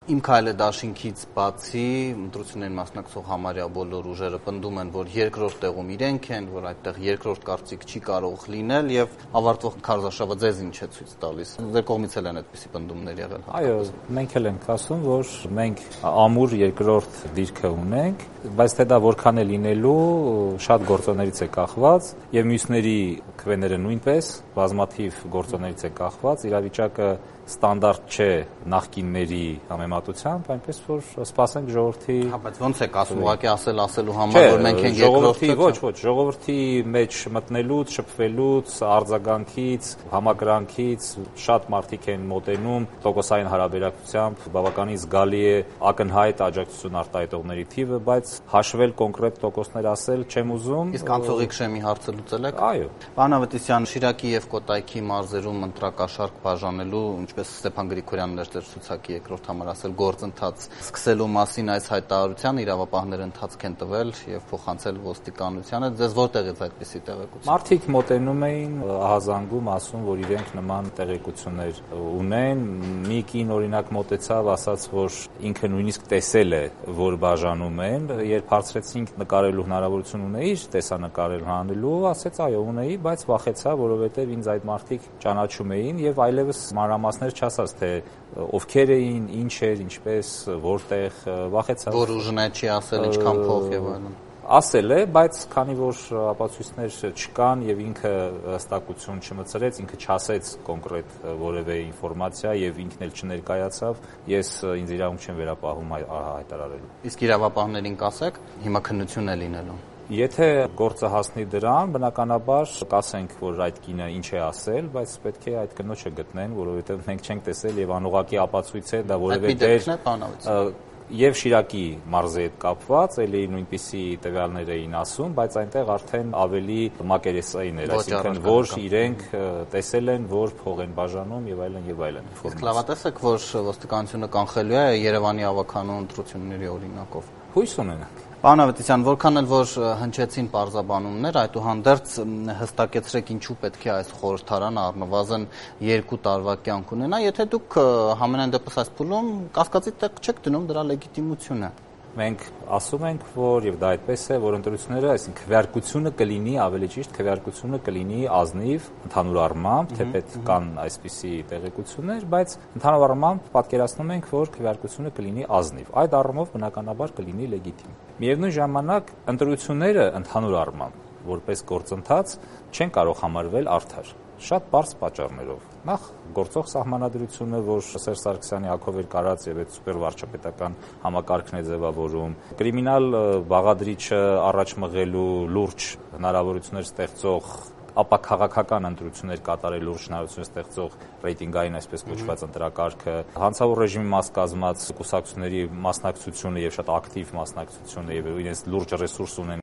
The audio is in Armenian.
Իմ քայլը դաշինքից բացի ընտրություններին մասնակցող համարյա բոլոր ուժերը պնդում են, որ երկրորդ տեղում իրենք են, որ այդտեղ երկրորդ կարծիք չի կարող լինել եւ ավարտվող քարոզարշավը ձեզ ինչ է ցույց տալիս։ Ձեր կողմից էլ են այդպիսի պնդումներ եղել։ Այո, մենք էլ ենք ասում, որ մենք ամուր երկրորդ դիրքը ունենք, բայց թե դա որքան է լինելու շատ գործոններից է կախված եւ մյուսների քվեները նույնպես բազմաթիվ գործոններից է կախված, իրավիճակը ստանդարտ չէ նախկինների համեմատությամբ, այնպես որ սպասենք ժողովրդի։ Հա, բայց ոնց եք ասում, ուղղակի ասելու համար, որ մենք ենք երկրորդը։ Ոչ, ժողովրդի մեջ մտնելուց, շփվելուց, արձագանքից, համակրանքից շատ մարդիկ են մոտենում, տոկոսային հարաբերակցությամբ բավականին զգալի է ակնհայտ աջակցություն արտահայտողների թիվը, բայց հաշվել կոնկրետ տոկոսներ ասել չեմ ուզում։ Իսկ անցողիկ շեմի հարցը լուծել եք։ Այո։ Պարոն Ավետիսյան, Շիրակի եւ Կոտայքի մարզերում ընտրակաշարք բաժանելու, ինչպես Ստեփան Գրիգորյանն էր ցուցակի երկրորդ համար ասել, գործընթաց սկսելու մասին այս հայտարարության իրավապահները ընթացք են տվել եւ փոխանցել ոստիկանությանը։ Ձեզ որտեղից այդպիսի տեղեկություն։ Մարդիկ մոտենում էին ահազանգում, ասում, որ իրենք նման տեղեկություններ ունեն։ Մի կին օրինակ մոտեցավ, ասաց, որ ինքը նույնիսկ տեսել է, որ բաժանում են, երբ հարցրեցինք նկարելու հնարավորություն ունեի, տեսանկարել հանելու, ասեց այո ունեի, բայց վախեցա, որովհետեւ ինձ այդ մարդիկ ճանաչում էին եւ այլևս մանրամասներ չասաց, թե ովքեր էին, ինչ էր, ինչպես, որտեղ, վախեցա։ Որ ուժն է չի ասել, ինչքան փող եւ այլն։ Ասել է, բայց քանի որ ապացույցներ չկան եւ ինքը հստակություն չմտցրեց, ինքը չասեց կոնկրետ որևէ ինֆորմացիա եւ ինքն էլ չներկայացավ, ես ինձ իրավունք չեմ վերապահում հայտարարելու։ Իսկ իրավապահներին կասեք, հիմա քննություն է լինելու։ Եթե գործը հասնի դրան, բնականաբար կասենք, որ այդ կինը ինչ է ասել, բայց պետք է այդ կնոջը գտնեն, որովհետեւ մենք չենք տեսել եւ անուղղակի ապացույց է, դա որևէ դեր եւ Շիրակի մարզի հետ կապված, ելի նույնպիսի տվյալներ էին ասում, բայց այնտեղ արդեն ավելի մակերեսային էր, այսինքն որ իրենք տեսել են, որ փող են բաժանում եւ այլն եւ այլն։ Իսկ լավատես եք, որ ոստիկանությունը կանխելու է Երևանի ավականու ընտրությունների օրինակով։ Հույս ունենանք։ Պարոն Ավետիսյան, որքան էլ որ հնչեցին պարզաբանումներ, այդուհանդերձ հստակեցրեք ինչու պետք է այս խորհրդարանը առնվազն 2 տարվա կյանք ունենա, եթե դուք համենայն դեպս այս փուլում կասկածի տեղ չեք դնում դրա լեգիտիմությունը։ Մենք ասում ենք, որ եւ դա այդպես է, որ ընտրությունները, այսինքն քվեարկությունը կլինի, ավելի ճիշտ քվեարկությունը կլինի ազնիվ, ընդհանուր առմամբ, թեպետ կան այսպիսի տեղեկություններ, բայց ընդհանուր առմամբ պատկերացնում ենք, որ քվեարկությունը կլինի ազնիվ։ Այդ առումով բնականաբար կլինի լեգիտիմ։ Միևնույն ժամանակ ընտրությունները ընդհանուր առմամբ, որպես գործընթաց, չեն կարող համարվել արդար։ Շատ բարձ պատճառներով։ Նախ գործող սահմանադրությունը, որ Սերժ Սարգսյանի ակով էր կարած եւ այդ սուպեր վարչապետական համակարգն է ձևավորում, կրիմինալ բաղադրիչը առաջ մղելու լուրջ հնարավորություններ ստեղծող, ապա քաղաքական ընտրություններ կատարել լուրջ հնարավորություններ ստեղծող ռեյտինգային այսպես կոչված ընտրակարգը, հանցավոր ռեժիմի մաս կազմած կուսակցությունների մասնակցությունը եւ շատ ակտիվ մասնակցությունը եւ իրենց լուրջ ռեսուրս ունեն